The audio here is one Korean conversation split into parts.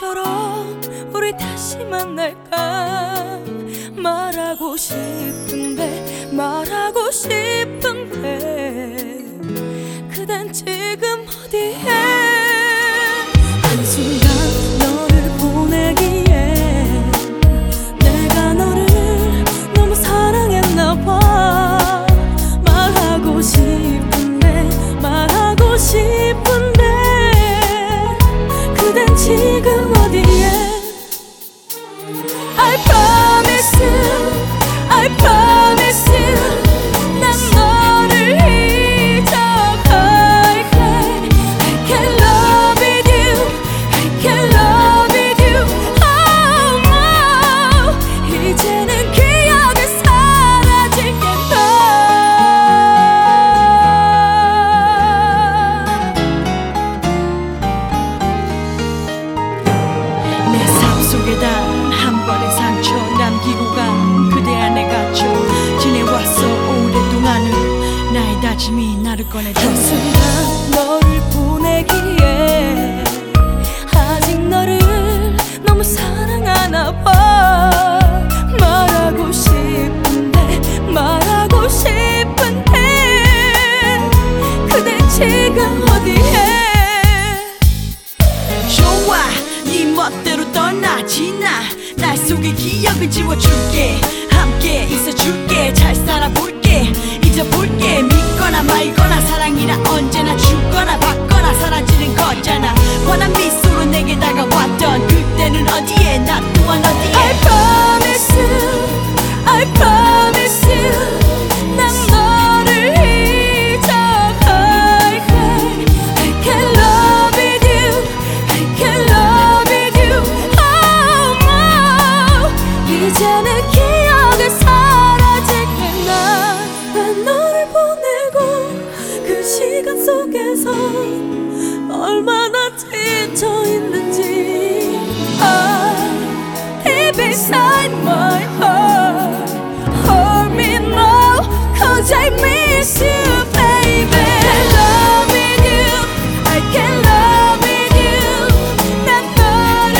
예전처럼 우리 다시 만날까 말하고 싶은데 말하고 싶은데 그댄 지금 어디에 한순간 너를 보내기에 내가 너를 너무 사랑했나봐 말하고 싶은데 말하고 싶은데 그댄 지금 어디에 I promise you I promise you 난 너를 잊어갈게 I can love with you I can love with you Oh no 이제는 기억이 사라지겠다 내 삶 속에 단 한 번의 상처 남기고 간 그대 안에 갇혀 지내왔어 오랫동안은 나의 다짐이 나를 꺼내줬어 난 너를 보내기에 아직 너를 너무 사랑하나 봐 말하고 싶은데 말하고 싶은데 그대 지금 어디에 좋아 네 멋대로 떠나지 날 속의 기억을 지워줄게 함께 있어줄게 잘 살아볼게 잊어볼게 믿거나 말거나 사랑이라 언제나 주거나 받거나 사라지는 거잖아 환한 미소로 내게 다가왔던 그때는 어디에 나 또한 어디에 I promise you I promise you 난 너를 잊어갈게 I can love with you I can love with you Oh no 이제는 기억이 사라지겠나 난 너를 보내고 그 시간 속에서 얼마나 지쳐있는지 Deep inside my heart Hold me now Cause I miss you baby I love with you I can love with you 난 너를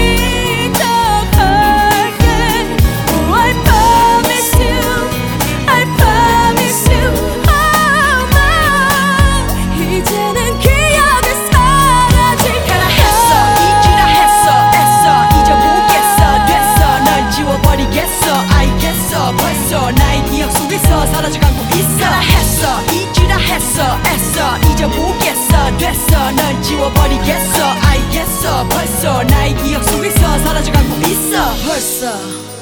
잊어갈게 Oh I promise you I promise you Oh no 이제는 기억이 사라질까 했어 잊으라 했어 애써 잊어보겠어 됐어 널 지워버리겠어 알겠어 벌써 나의 기억 속에서 사라져가고 있어 했어 잊으라 했어 애써 잊어보겠어 됐어 널 지워버리겠어 알겠어 벌써 나의 기억 속에서 사라져가고 있어 벌써